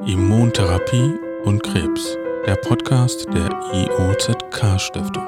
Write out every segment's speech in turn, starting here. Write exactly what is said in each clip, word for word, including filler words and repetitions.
Immuntherapie und Krebs, der Podcast der I O Z K-Stiftung.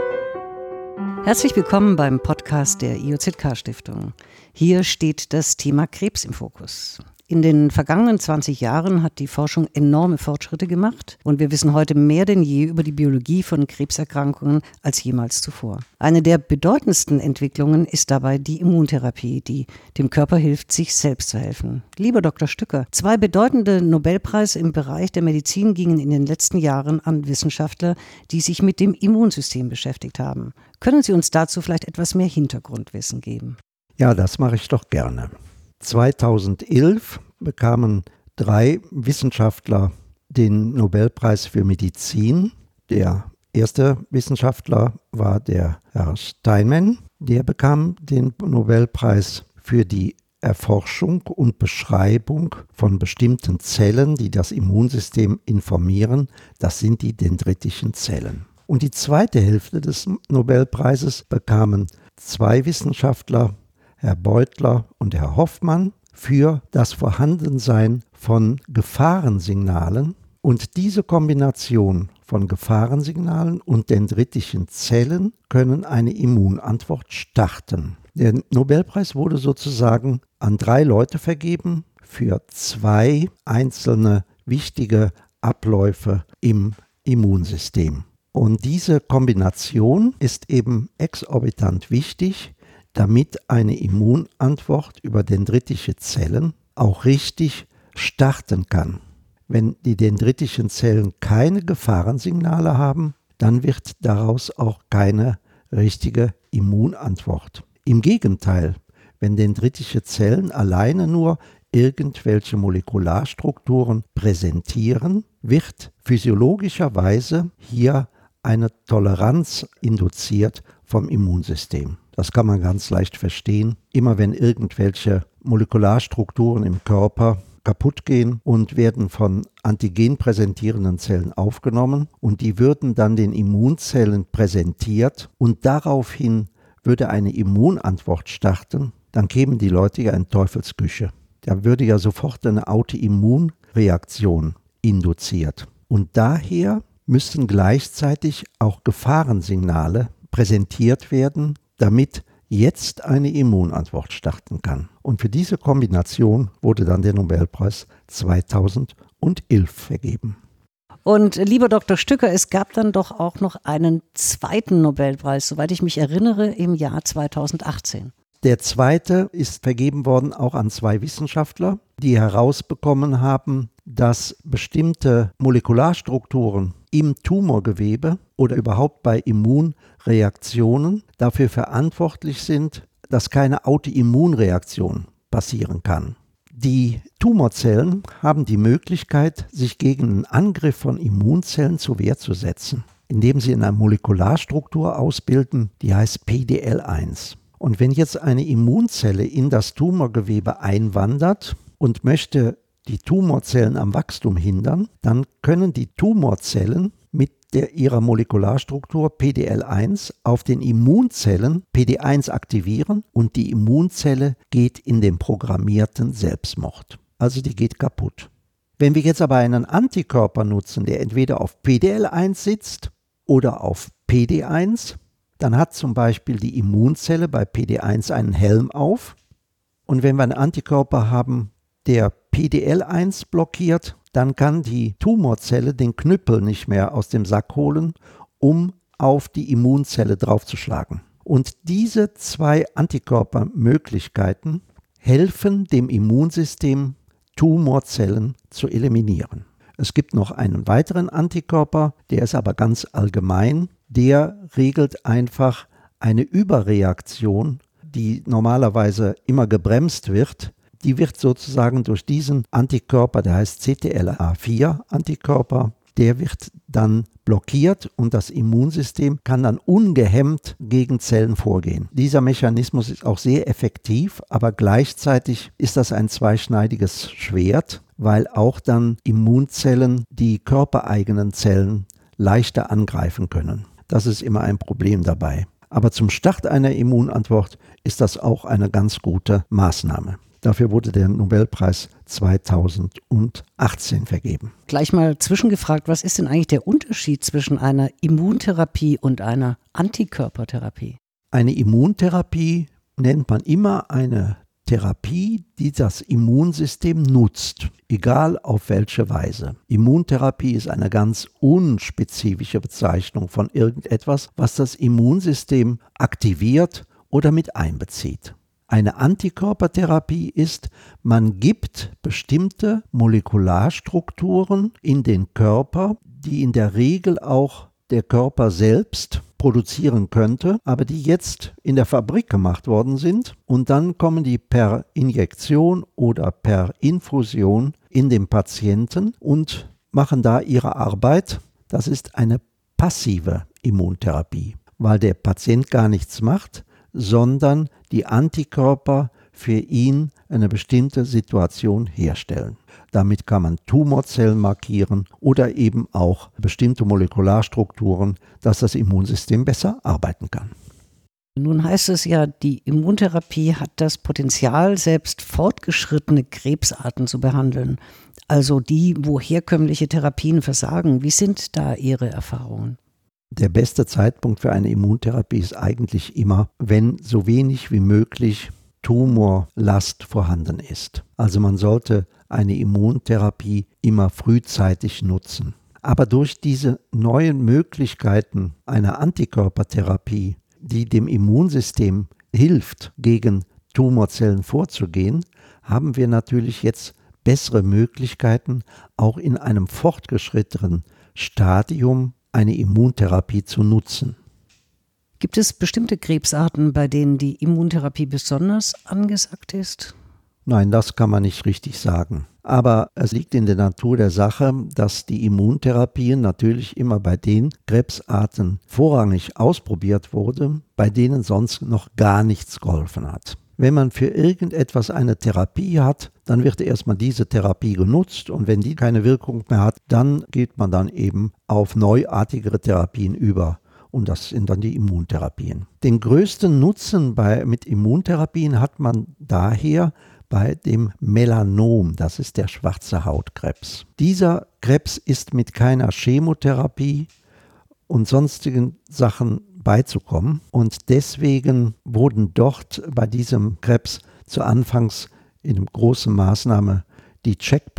Herzlich willkommen beim Podcast der I O Z K-Stiftung. Hier steht das Thema Krebs im Fokus. In den vergangenen zwanzig Jahren hat die Forschung enorme Fortschritte gemacht und wir wissen heute mehr denn je über die Biologie von Krebserkrankungen als jemals zuvor. Eine der bedeutendsten Entwicklungen ist dabei die Immuntherapie, die dem Körper hilft, sich selbst zu helfen. Lieber Doktor Stücker, zwei bedeutende Nobelpreise im Bereich der Medizin gingen in den letzten Jahren an Wissenschaftler, die sich mit dem Immunsystem beschäftigt haben. Können Sie uns dazu vielleicht etwas mehr Hintergrundwissen geben? Ja, das mache ich doch gerne. zweitausendelf bekamen drei Wissenschaftler den Nobelpreis für Medizin. Der erste Wissenschaftler war der Herr Steinman. Der bekam den Nobelpreis für die Erforschung und Beschreibung von bestimmten Zellen, die das Immunsystem informieren. Das sind die dendritischen Zellen. Und die zweite Hälfte des Nobelpreises bekamen zwei Wissenschaftler, Herr Beutler und Herr Hoffmann, für das Vorhandensein von Gefahrensignalen. Und diese Kombination von Gefahrensignalen und dendritischen Zellen können eine Immunantwort starten. Der Nobelpreis wurde sozusagen an drei Leute vergeben für zwei einzelne wichtige Abläufe im Immunsystem. Und diese Kombination ist eben exorbitant wichtig, damit eine Immunantwort über dendritische Zellen auch richtig starten kann. Wenn die dendritischen Zellen keine Gefahrensignale haben, dann wird daraus auch keine richtige Immunantwort. Im Gegenteil, wenn dendritische Zellen alleine nur irgendwelche Molekularstrukturen präsentieren, wird physiologischerweise hier eine Toleranz induziert vom Immunsystem. Das kann man ganz leicht verstehen. Immer wenn irgendwelche Molekularstrukturen im Körper kaputt gehen und werden von Antigen präsentierenden Zellen aufgenommen und die würden dann den Immunzellen präsentiert und daraufhin würde eine Immunantwort starten, dann kämen die Leute ja in Teufelsküche. Da würde ja sofort eine Autoimmunreaktion induziert. Und daher müssen gleichzeitig auch Gefahrensignale präsentiert werden, damit jetzt eine Immunantwort starten kann. Und für diese Kombination wurde dann der Nobelpreis zweitausendelf vergeben. Und lieber Doktor Stücker, es gab dann doch auch noch einen zweiten Nobelpreis, soweit ich mich erinnere, im Jahr zweitausendachtzehn. Der zweite ist vergeben worden auch an zwei Wissenschaftler, die herausbekommen haben, dass bestimmte Molekularstrukturen im Tumorgewebe oder überhaupt bei Immunreaktionen dafür verantwortlich sind, dass keine Autoimmunreaktion passieren kann. Die Tumorzellen haben die Möglichkeit, sich gegen einen Angriff von Immunzellen zur Wehr zu setzen, indem sie eine Molekularstruktur ausbilden, die heißt P D L eins. Und wenn jetzt eine Immunzelle in das Tumorgewebe einwandert und möchte die Tumorzellen am Wachstum hindern, dann können die Tumorzellen mit der, ihrer Molekularstruktur P D L eins auf den Immunzellen P D eins aktivieren und die Immunzelle geht in den programmierten Selbstmord. Also die geht kaputt. Wenn wir jetzt aber einen Antikörper nutzen, der entweder auf P D L eins sitzt oder auf P D eins, dann hat zum Beispiel die Immunzelle bei P D eins einen Helm auf. Und wenn wir einen Antikörper haben, der P D L eins blockiert, dann kann die Tumorzelle den Knüppel nicht mehr aus dem Sack holen, um auf die Immunzelle draufzuschlagen. Und diese zwei Antikörpermöglichkeiten helfen dem Immunsystem, Tumorzellen zu eliminieren. Es gibt noch einen weiteren Antikörper, der ist aber ganz allgemein. Der regelt einfach eine Überreaktion, die normalerweise immer gebremst wird. Die wird sozusagen durch diesen Antikörper, der heißt C T L A vier Antikörper, der wird dann blockiert und das Immunsystem kann dann ungehemmt gegen Zellen vorgehen. Dieser Mechanismus ist auch sehr effektiv, aber gleichzeitig ist das ein zweischneidiges Schwert, weil auch dann Immunzellen die körpereigenen Zellen leichter angreifen können. Das ist immer ein Problem dabei. Aber zum Start einer Immunantwort ist das auch eine ganz gute Maßnahme. Dafür wurde der Nobelpreis zweitausendachtzehn vergeben. Gleich mal zwischengefragt, was ist denn eigentlich der Unterschied zwischen einer Immuntherapie und einer Antikörpertherapie? Eine Immuntherapie nennt man immer eine Therapie, die das Immunsystem nutzt, egal auf welche Weise. Immuntherapie ist eine ganz unspezifische Bezeichnung von irgendetwas, was das Immunsystem aktiviert oder mit einbezieht. Eine Antikörpertherapie ist, man gibt bestimmte Molekularstrukturen in den Körper, die in der Regel auch der Körper selbst produzieren könnte, aber die jetzt in der Fabrik gemacht worden sind und dann kommen die per Injektion oder per Infusion in den Patienten und machen da ihre Arbeit. Das ist eine passive Immuntherapie, weil der Patient gar nichts macht, sondern die Antikörper für ihn eine bestimmte Situation herstellen. Damit kann man Tumorzellen markieren oder eben auch bestimmte Molekularstrukturen, dass das Immunsystem besser arbeiten kann. Nun heißt es ja, die Immuntherapie hat das Potenzial, selbst fortgeschrittene Krebsarten zu behandeln. Also die, wo herkömmliche Therapien versagen. Wie sind da Ihre Erfahrungen? Der beste Zeitpunkt für eine Immuntherapie ist eigentlich immer, wenn so wenig wie möglich Tumorlast vorhanden ist. Also man sollte eine Immuntherapie immer frühzeitig nutzen. Aber durch diese neuen Möglichkeiten einer Antikörpertherapie, die dem Immunsystem hilft, gegen Tumorzellen vorzugehen, haben wir natürlich jetzt bessere Möglichkeiten, auch in einem fortgeschrittenen Stadium eine Immuntherapie zu nutzen. Gibt es bestimmte Krebsarten, bei denen die Immuntherapie besonders angesagt ist? Nein, das kann man nicht richtig sagen. Aber es liegt in der Natur der Sache, dass die Immuntherapien natürlich immer bei den Krebsarten vorrangig ausprobiert wurde, bei denen sonst noch gar nichts geholfen hat. Wenn man für irgendetwas eine Therapie hat, dann wird erstmal diese Therapie genutzt und wenn die keine Wirkung mehr hat, dann geht man dann eben auf neuartigere Therapien über. Und das sind dann die Immuntherapien. Den größten Nutzen bei, mit Immuntherapien hat man daher bei dem Melanom, das ist der schwarze Hautkrebs. Dieser Krebs ist mit keiner Chemotherapie und sonstigen Sachen beizukommen und deswegen wurden dort bei diesem Krebs zu Anfangs in großer Maßnahme die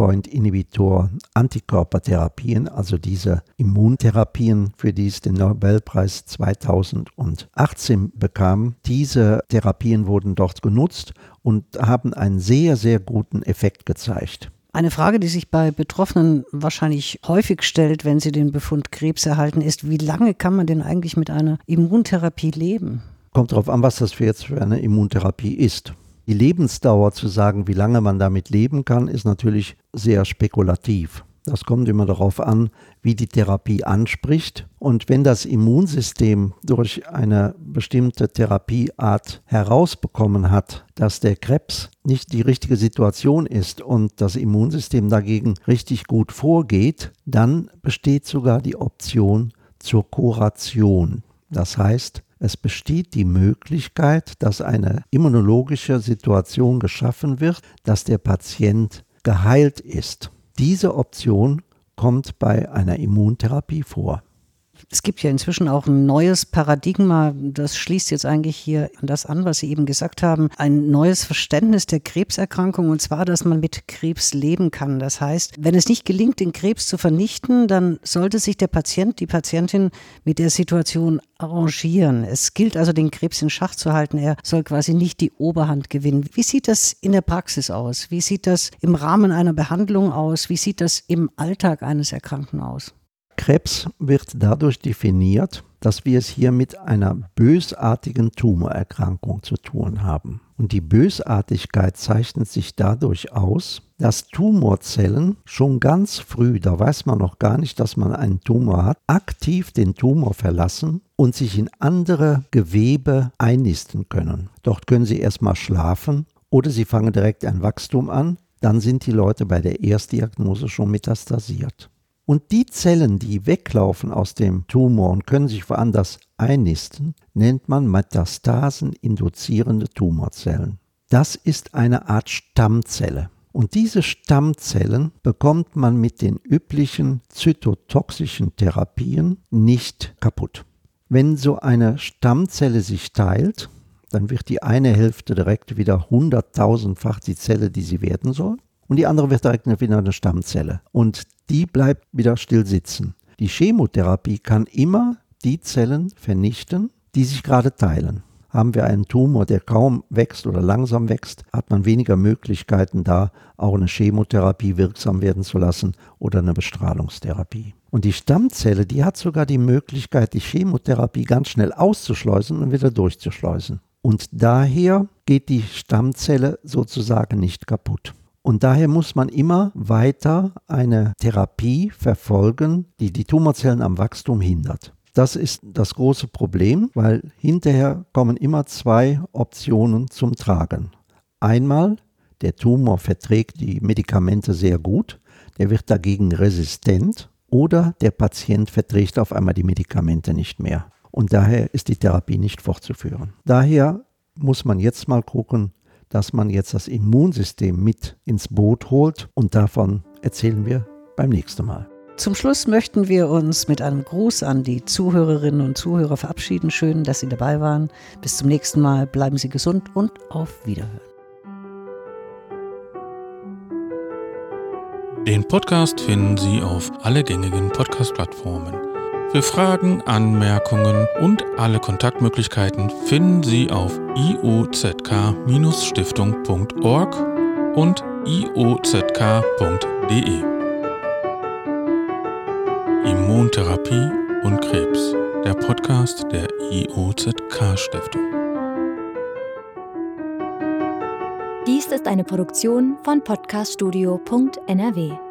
Checkpoint-Inhibitor-Antikörpertherapien, also diese Immuntherapien, für die es den Nobelpreis zweitausendachtzehn bekam, diese Therapien wurden dort genutzt und haben einen sehr, sehr guten Effekt gezeigt. Eine Frage, die sich bei Betroffenen wahrscheinlich häufig stellt, wenn sie den Befund Krebs erhalten, ist, wie lange kann man denn eigentlich mit einer Immuntherapie leben? Kommt darauf an, was das für jetzt für eine Immuntherapie ist. Die Lebensdauer zu sagen, wie lange man damit leben kann, ist natürlich sehr spekulativ. Das kommt immer darauf an, wie die Therapie anspricht. Und wenn das Immunsystem durch eine bestimmte Therapieart herausbekommen hat, dass der Krebs nicht die richtige Situation ist und das Immunsystem dagegen richtig gut vorgeht, dann besteht sogar die Option zur Kuration. Das heißt, es besteht die Möglichkeit, dass eine immunologische Situation geschaffen wird, dass der Patient geheilt ist. Diese Option kommt bei einer Immuntherapie vor. Es gibt ja inzwischen auch ein neues Paradigma, das schließt jetzt eigentlich hier an das an, was Sie eben gesagt haben, ein neues Verständnis der Krebserkrankung, und zwar, dass man mit Krebs leben kann. Das heißt, wenn es nicht gelingt, den Krebs zu vernichten, dann sollte sich der Patient, die Patientin mit der Situation arrangieren. Es gilt also, den Krebs in Schach zu halten. Er soll quasi nicht die Oberhand gewinnen. Wie sieht das in der Praxis aus? Wie sieht das im Rahmen einer Behandlung aus? Wie sieht das im Alltag eines Erkrankten aus? Krebs wird dadurch definiert, dass wir es hier mit einer bösartigen Tumorerkrankung zu tun haben. Und die Bösartigkeit zeichnet sich dadurch aus, dass Tumorzellen schon ganz früh, da weiß man noch gar nicht, dass man einen Tumor hat, aktiv den Tumor verlassen und sich in andere Gewebe einnisten können. Dort können sie erstmal schlafen oder sie fangen direkt ein Wachstum an, dann sind die Leute bei der Erstdiagnose schon metastasiert. Und die Zellen, die weglaufen aus dem Tumor und können sich woanders einnisten, nennt man Metastasen-induzierende Tumorzellen. Das ist eine Art Stammzelle. Und diese Stammzellen bekommt man mit den üblichen zytotoxischen Therapien nicht kaputt. Wenn so eine Stammzelle sich teilt, dann wird die eine Hälfte direkt wieder hunderttausendfach die Zelle, die sie werden soll. Und die andere wird direkt wieder eine Stammzelle. Und die bleibt wieder still sitzen. Die Chemotherapie kann immer die Zellen vernichten, die sich gerade teilen. Haben wir einen Tumor, der kaum wächst oder langsam wächst, hat man weniger Möglichkeiten, da auch eine Chemotherapie wirksam werden zu lassen oder eine Bestrahlungstherapie. Und die Stammzelle, die hat sogar die Möglichkeit, die Chemotherapie ganz schnell auszuschleusen und wieder durchzuschleusen. Und daher geht die Stammzelle sozusagen nicht kaputt. Und daher muss man immer weiter eine Therapie verfolgen, die die Tumorzellen am Wachstum hindert. Das ist das große Problem, weil hinterher kommen immer zwei Optionen zum Tragen. Einmal, der Tumor verträgt die Medikamente sehr gut, der wird dagegen resistent, oder der Patient verträgt auf einmal die Medikamente nicht mehr. Und daher ist die Therapie nicht fortzuführen. Daher muss man jetzt mal gucken, dass man jetzt das Immunsystem mit ins Boot holt, und davon erzählen wir beim nächsten Mal. Zum Schluss möchten wir uns mit einem Gruß an die Zuhörerinnen und Zuhörer verabschieden. Schön, dass Sie dabei waren. Bis zum nächsten Mal. Bleiben Sie gesund und auf Wiederhören. Den Podcast finden Sie auf alle gängigen Podcast-Plattformen. Für Fragen, Anmerkungen und alle Kontaktmöglichkeiten finden Sie auf i o z k Stiftung punkt org und i o z k punkt d e. Immuntherapie und Krebs, der Podcast der I O Z K-Stiftung. Dies ist eine Produktion von podcaststudio punkt n r w.